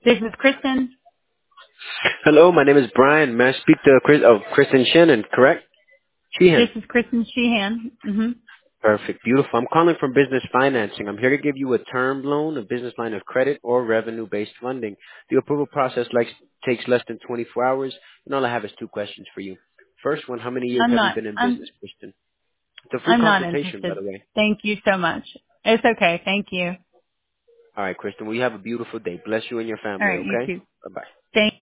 This is Kristen. Hello, my name is Brian. May I speak to Kristen Shannon, correct? This Sheehan. is Kristen Sheehan. Perfect. Beautiful. I'm calling from business financing. I'm here to give you a term loan, a business line of credit, or revenue-based funding. The approval process takes less than 24 hours, and all I have is two questions for you. First one, how many years I'm have you not. been in I'm. business, Kristen? It's a free I'm not consultation, by interested. the way. Thank you so much. It's okay. Thank you. All right, Kristen, well, you have a beautiful day. Bless you and your All family, right. You okay? too. Bye-bye. Thank